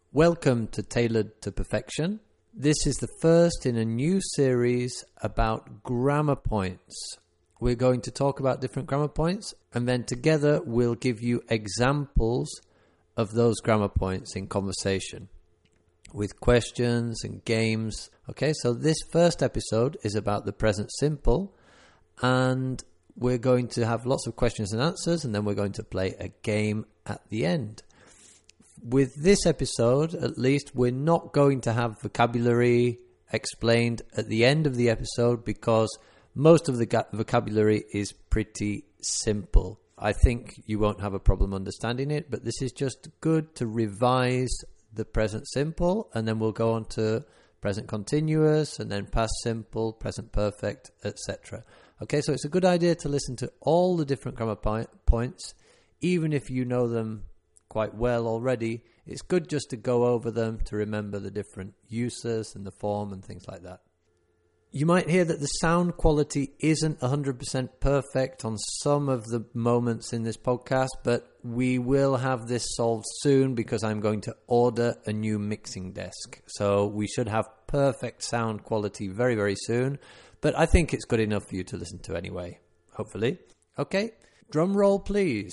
Welcome to Tailored to Perfection. This is the first in a new series about grammar points. We're going to talk about different grammar points, and then together we'll give you examples of those grammar points in conversation with questions and games. Okay, so this first episode is about the present simple, and we're going to have lots of questions and answers, and then we're going to play a game at the end. With this episode, at least, we're not going to have vocabulary explained at the end of the episode because most of the vocabulary is pretty simple. I think you won't have a problem understanding it, but this is just good to revise the present simple, and then we'll go on to present continuous, and then past simple, present perfect, etc. Okay, so it's a good idea to listen to all the different grammar points, even if you know them quite well already. It's good just to go over them to remember the different uses and the form and things like that. You might hear that the sound quality isn't 100% perfect on some of the moments in this podcast, but we will have this solved soon because I'm going to order a new mixing desk. So we should have perfect sound quality very, very soon, but I think it's good enough for you to listen to anyway, hopefully. Okay, drum roll please.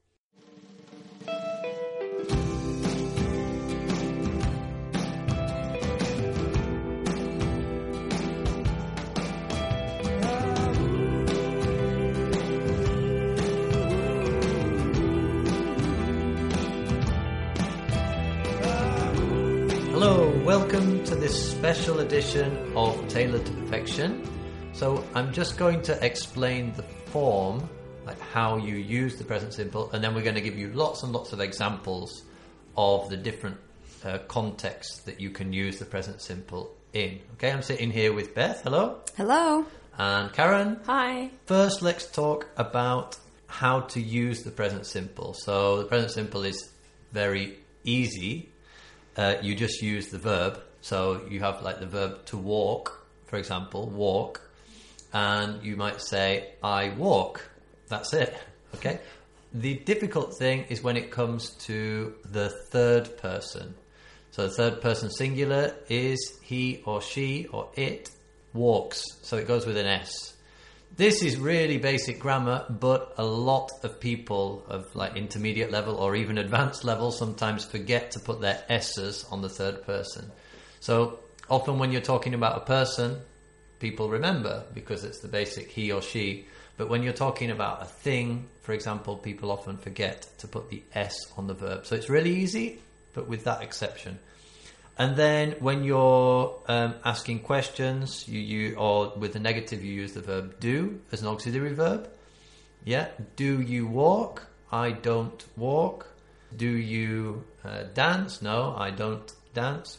Hello, welcome to this special edition of Tailored to Perfection. So I'm just going to explain the form, like how you use the present simple, and then we're going to give you lots and lots of examples of the different contexts that you can use the present simple in. Okay, I'm sitting here with Beth. Hello. Hello. And Karen. Hi. First, let's talk about how to use the present simple. So the present simple is very easy. You just use the verb. So you have like the verb to walk, for example, walk. And you might say, I walk. That's it. Okay. The difficult thing is when it comes to the third person. So the third person singular is he or she or it walks. So it goes with an S. This is really basic grammar, but a lot of people of like intermediate level or even advanced level sometimes forget to put their S's on the third person. So often when you're talking about a person, people remember because it's the basic he or she. But when you're talking about a thing, for example, people often forget to put the S on the verb. So it's really easy, but with that exception. And then when you're asking questions, or with the negative, you use the verb do as an auxiliary verb. Yeah, do you walk? I don't walk. Do you dance? No, I don't dance.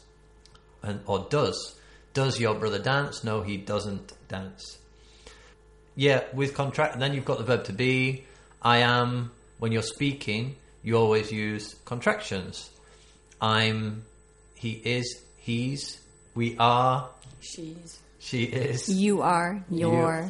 Or does. Does your brother dance? No, he doesn't dance. Yeah, with contract, and then you've got the verb to be. I am. When you're speaking, you always use contractions. I'm. He is, he's, we are, she's, she is, you are, you're,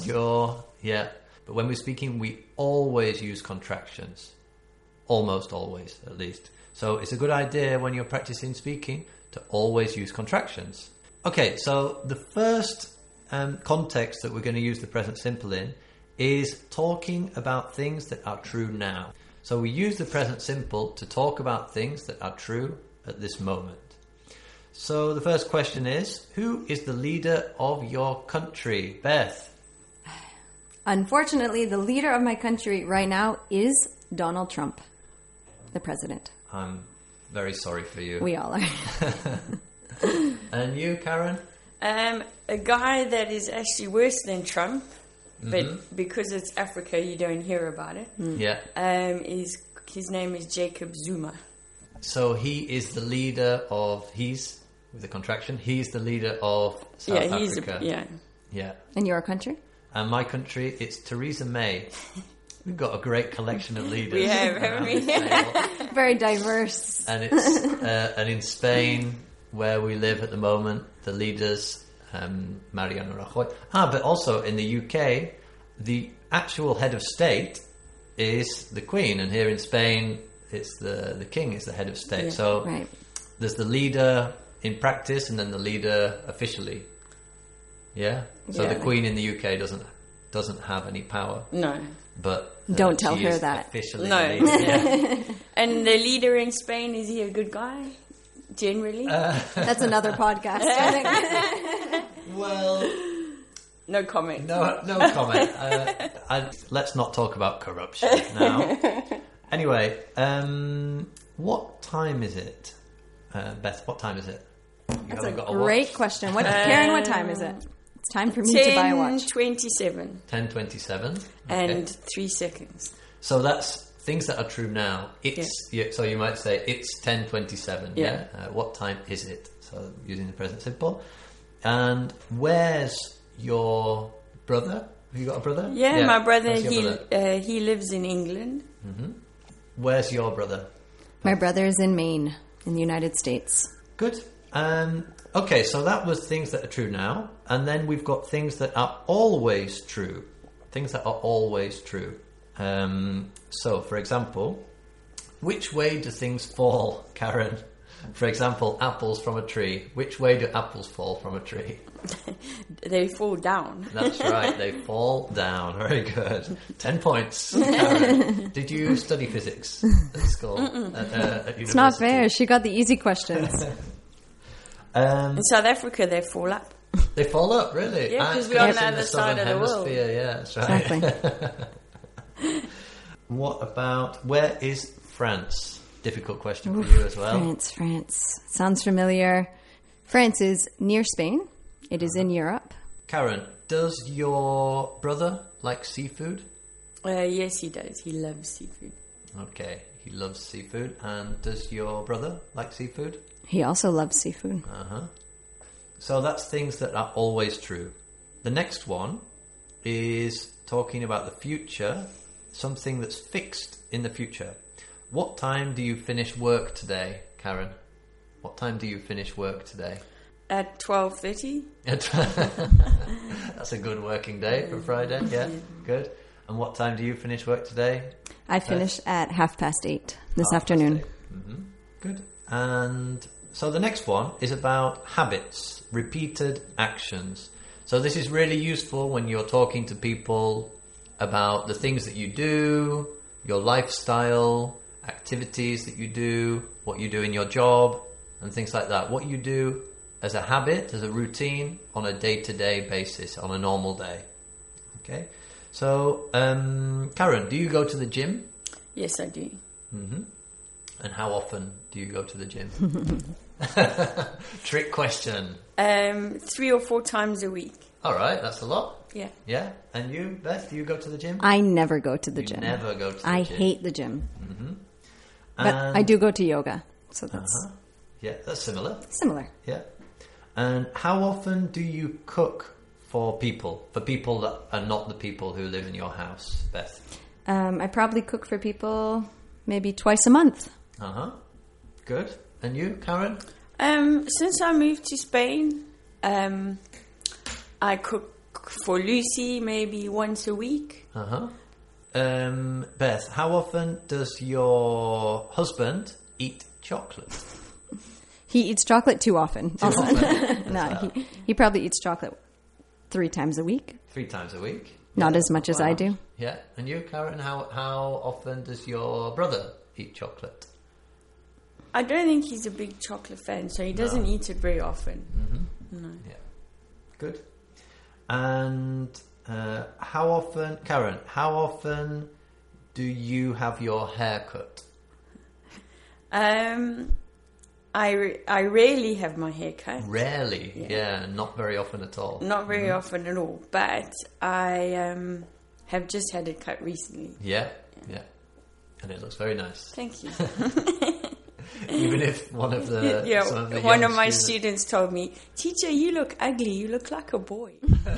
yeah. But when we're speaking, we always use contractions. Almost always, at least. So it's a good idea when you're practicing speaking to always use contractions. Okay, so the first context that we're going to use the present simple in is talking about things that are true now. So we use the present simple to talk about things that are true at this moment. So the first question is, who is the leader of your country? Beth? Unfortunately, the leader of my country right now is Donald Trump, the president. I'm very sorry for you. We all are. And you, Karen? A guy that is actually worse than Trump, but because it's Africa, you don't hear about it. Yeah. His name is Jacob Zuma. So he is the leader of, he's the leader of South Africa. Yeah. And your country? And my country, it's Theresa May. We've got a great collection of leaders. We have, haven't we? Very diverse. And it's and in Spain, where we live at the moment, the leaders, Mariano Rajoy. But also in the UK, the actual head of state is the Queen, and here in Spain, it's the king is the head of state. Yeah, so right. there's the leader in practice and then the leader officially. Yeah. So Yeah. the Queen in the UK doesn't have any power, No. but Don't tell she her is that. officially No. the leader. Yeah. And the leader in Spain, is he a good guy? Generally? That's another podcast. I think. Well, No comment. no comment. Let's not talk about corruption now. Anyway, what time is it, Beth? What time is it? You That's a haven't got great watch? question. Karen, what time is it? It's time for me to buy a watch. 10:27 10:27. and 3 seconds. So that's things that are true now. So you might say it's 10:27. Yeah. What time is it? So using the present simple. And where's your brother? Have you got a brother? Yeah, my brother, where's your brother? he lives in England. Where's your brother? My brother is in Maine, in the United States. Good. Okay, so that was things that are true now, and then we've got things that are always true. Things that are always true. So, for example, which way do things fall, Karen? For example, apples from a tree. Which way do apples fall from a tree? They fall down. That's right, they fall down. Very good. 10 points. Karen, did you study physics at school? At university? It's not fair. She got the easy questions. In South Africa, they fall up. They fall up, really? Yeah, 'cause Ah, we're on it's the in other side southern of the world. hemisphere, yeah, that's right. Exactly. What about, where is France? Difficult question for you as well. France. Sounds familiar. France is near Spain. It is in Europe. Karen, does your brother like seafood? Yes, he does. He loves seafood. Okay, he loves seafood. And does your brother like seafood? He also loves seafood. So that's things that are always true. The next one is talking about the future, something that's fixed in the future. What time do you finish work today, Karen? What time do you finish work today? At 12:30. That's a good working day for Friday, yeah, good. And what time do you finish work today? I finish at 8:30 this Half past afternoon. 8. Good. And so the next one is about habits, repeated actions. So this is really useful when you're talking to people about the things that you do, your lifestyle, activities that you do, what you do in your job, and things like that. What you do as a habit, as a routine, on a day-to-day basis, on a normal day. Okay? So, Karen, do you go to the gym? Yes, I do. And how often do you go to the gym? Trick question. 3 or 4 times a week. All right, that's a lot. Yeah. Yeah. And you, Beth, do you go to the gym? I never go to the You gym. never go to the I gym. hate the gym. But And- I do go to yoga. So that's Yeah, that's similar. similar. Yeah. And how often do you cook for people that are not the people who live in your house, Beth? I probably cook for people maybe twice a month. Good. And you, Karen? Since I moved to Spain, I cook for Lucy maybe once a week. Beth, how often does your husband eat chocolate? He eats chocolate too often. Too often? No, he probably eats chocolate 3 times a week. 3 times a week? Not Yeah, as much as I do. Yeah. And you, Karen, how often does your brother eat chocolate? I don't think he's a big chocolate fan, so he doesn't eat it very often. No. Yeah. Good. And how often, Karen, how often do you have your hair cut? I rarely have my hair cut. Rarely. Yeah, not very often at all. Not very often at all. But I have just had it cut recently. Yeah. And it looks very nice. Thank you. Even if one of the one young of my students- students told me, "Teacher, you look ugly. You look like a boy."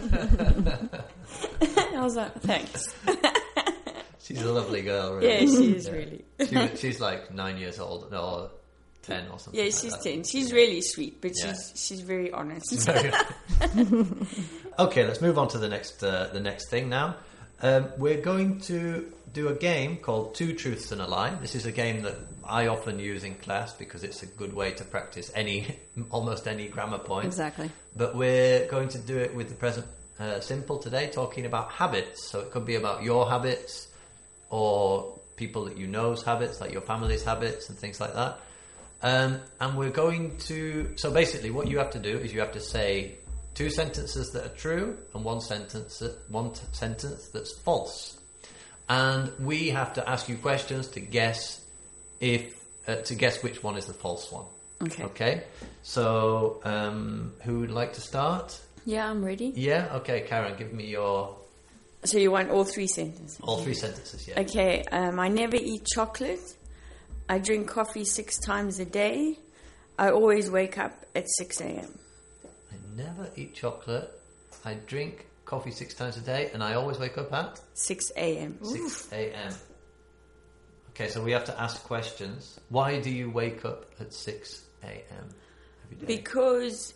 I was like, "Thanks." She's a lovely girl, really. Yeah, she is really. She's like 9 years old, or 10 or something. Yeah, like she's that. 10. She's really sweet, but Yeah. she's very honest. Okay, let's move on to the next thing now. We're going to do a game called Two Truths and a Lie. This is a game that I often use in class because it's a good way to practice almost any grammar point. Exactly. But we're going to do it with the present simple today, talking about habits. So it could be about your habits or people that you know's habits, like your family's habits and things like that. And we're going to... So basically what you have to do is you have to say 2 sentences that are true and one sentence that's false. And we have to ask you questions to guess which one is the false one. Okay. So who would like to start? Yeah, I'm ready. Yeah? Okay, Karen, give me your... So you want all 3 sentences? All 3 sentences, yeah. Okay, I never eat chocolate. I drink coffee 6 times a day. I always wake up at 6 a.m. I never eat chocolate. I drink coffee 6 times a day, and I always wake up at 6 a.m. 6 a.m. Okay, so we have to ask questions. Why do you wake up at 6 a.m. every day? Because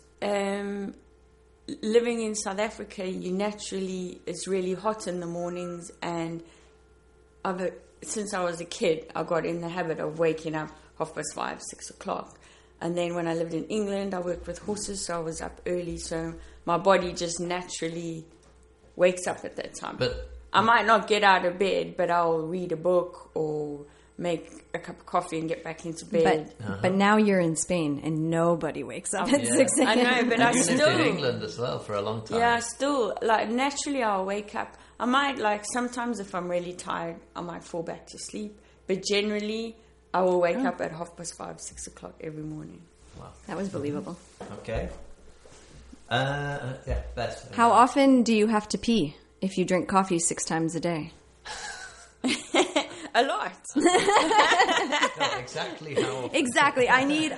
living in South Africa, it's really hot in the mornings, and since I was a kid, I got in the habit of waking up 5:30, 6 o'clock. And then when I lived in England, I worked with horses, so I was up early. So my body just naturally wakes up at that time. But I might not get out of bed, but I'll read a book or make a cup of coffee and get back into bed. But now you're in Spain and nobody wakes up at 6 a.m. I know, but and I you still... lived in England as well for a long time. Yeah, naturally I'll wake up. I might, sometimes if I'm really tired, I might fall back to sleep. But generally, I will wake up at 5:30, 6 o'clock every morning. Wow. That was believable. Okay. Yeah, Beth. How often do you have to pee if you drink coffee 6 times a day? A lot. No, exactly how often. Exactly. I need...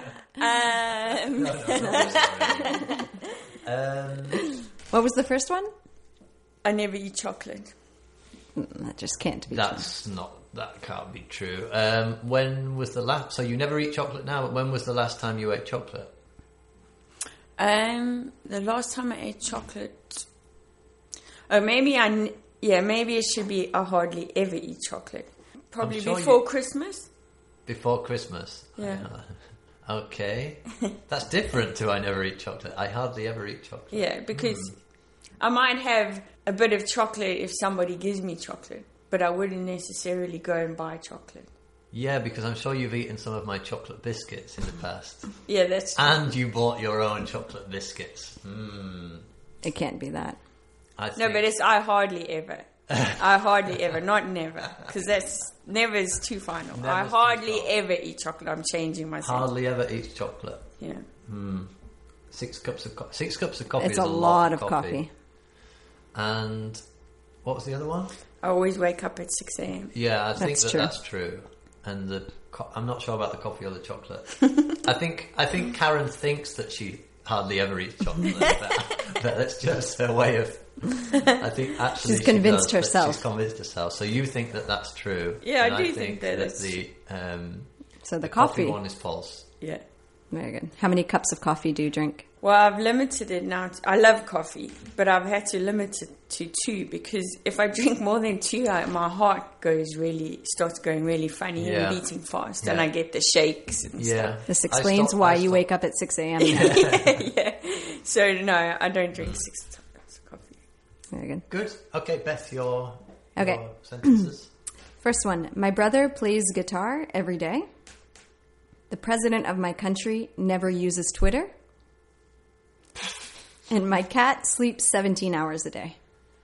What was the first one? I never eat chocolate. That just can't be That can't be true. When was the last... So you never eat chocolate now, but when was the last time you ate chocolate? The last time I ate chocolate... Oh, maybe it should be I hardly ever eat chocolate. Probably before Christmas. Before Christmas? Yeah. Okay. That's different to I never eat chocolate. I hardly ever eat chocolate. Yeah, because I might have a bit of chocolate if somebody gives me chocolate, but I wouldn't necessarily go and buy chocolate. Yeah, because I'm sure you've eaten some of my chocolate biscuits in the past. Yeah, that's true. And you bought your own chocolate biscuits. It can't be that. No, but it's I hardly ever. I hardly ever, not never, because never is too final. I hardly ever eat chocolate. I'm changing myself. Hardly ever eat chocolate. Yeah. 6 cups of coffee. 6 cups of coffee It's is a lot of coffee. And what was the other one? I always wake up at 6 a.m. Yeah, I think That's true. that's true. And I'm not sure about the coffee or the chocolate. I think Karen thinks that she hardly ever eats chocolate, but that's just her way of... I think actually she's convinced she does, herself. She's convinced herself. So you think that that's true. Yeah, and I do think that it's... So the coffee one is false. Yeah. Very good. How many cups of coffee do you drink? Well, I've limited it now. I love coffee, but I've had to limit it to 2 because if I drink more than 2, my heart starts going really funny and beating fast, and I get the shakes and stuff. This explains why you wake up at 6 a.m. Yeah. So no, I don't drink 6 cups of coffee. Very good. Good. Okay, Beth, your sentences. First one. My brother plays guitar every day. The president of my country never uses Twitter. And my cat sleeps 17 hours a day.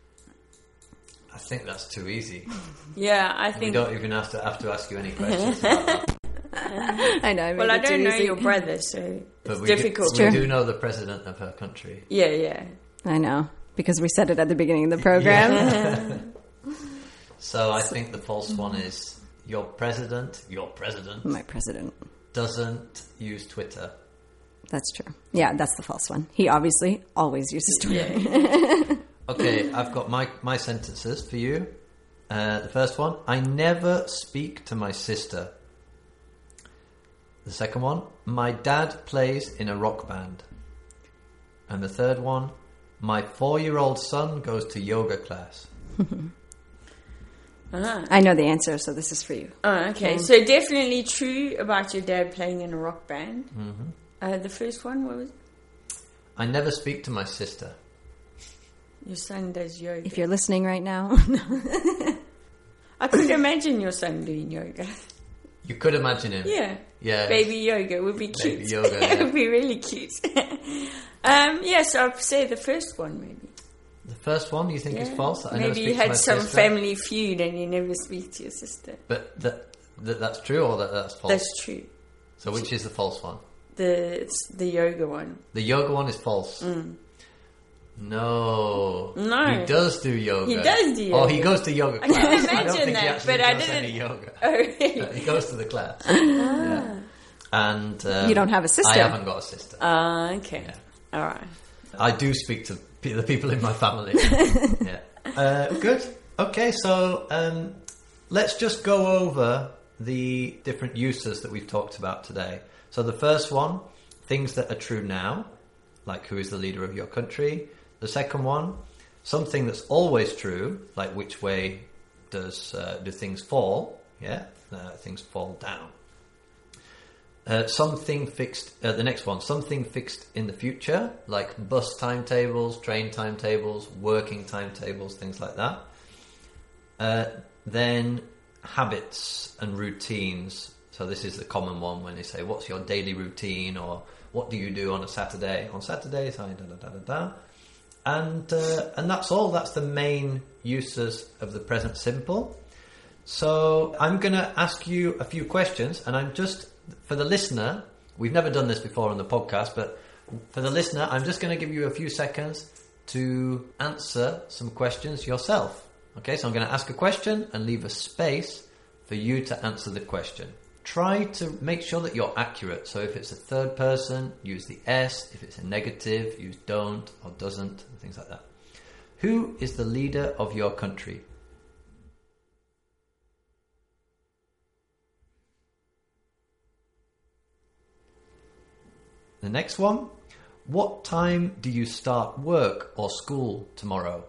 I think that's too easy. Yeah, I think... We don't even have to ask you any questions about that. I know. Well, I don't know your brother, so it's difficult. We do know the president of her country. Yeah. I know, because we said it at the beginning of the program. Yeah. So I think the false one is your president, my president, doesn't use Twitter. That's true. Yeah, that's the false one. He obviously always uses Twitter. Yeah. Okay, I've got my sentences for you. The first one, I never speak to my sister. The second one, my dad plays in a rock band. And the third one, my 4-year-old son goes to yoga class. I know the answer, so this is for you. Oh, okay. So definitely true about your dad playing in a rock band. Mm-hmm. The first one, what was it? I never speak to my sister. Your son does yoga. If you're listening right now. I could imagine your son doing yoga. You could imagine him. Yeah. Yeah. Baby yoga would be cute. Baby yoga, yeah. It would be really cute. So I'd say the first one, maybe. The first one you think is false? I never Maybe speak you to had my some sister. family feud and you never speak to your sister. But that's true or that's false? That's true. So which is the false one? It's the yoga one. The yoga one is false. No. He does do yoga. He does do Oh, yoga. he goes to yoga I class. can I don't imagine think he that, actually but I does any didn't. yoga. Oh, really? He goes to the class. Yeah. And You don't have a sister. I haven't got a sister. Okay. Yeah. All right. I do speak to the people in my family. Yeah. Good. Okay, so let's just go over the different uses that we've talked about today. So the first one, things that are true now, like who is the leader of your country. The second one, something that's always true, like which way do things fall? Yeah, things fall down. Something fixed. The next one, something fixed in the future, like bus timetables, train timetables, working timetables, things like that. Then habits and routines. So this is the common one when they say, "What's your daily routine?" or "What do you do on a Saturday?" On Saturdays, I da da da da da. And that's all. That's the main uses of the present simple. So I'm going to ask you a few questions, and I'm just, for the listener, we've never done this before on the podcast, but for the listener, I'm just going to give you a few seconds to answer some questions yourself. Okay, so I'm going to ask a question and leave a space for you to answer the question. Try to make sure that you're accurate. So if it's a third person, use the S. If it's a negative, use don't or doesn't, and things like that. Who is the leader of your country? The next one. What time do you start work or school tomorrow?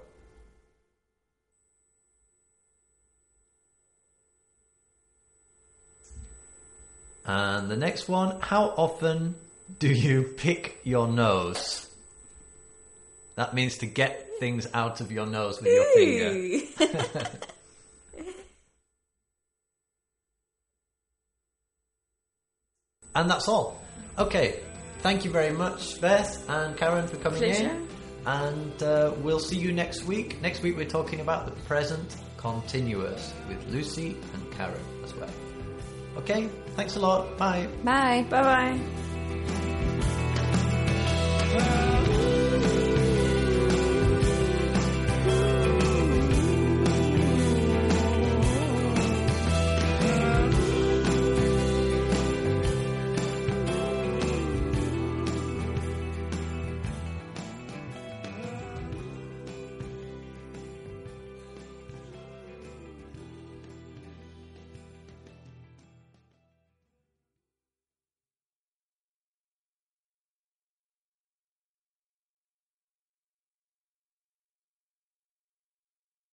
And the next one, how often do you pick your nose? That means to get things out of your nose with your finger. And that's all. Okay, thank you very much, Beth and Karen, for coming in. And we'll see you next week. Next week we're talking about the present continuous with Lucy and Karen as well. Okay, thanks a lot. Bye. Bye. Bye-bye.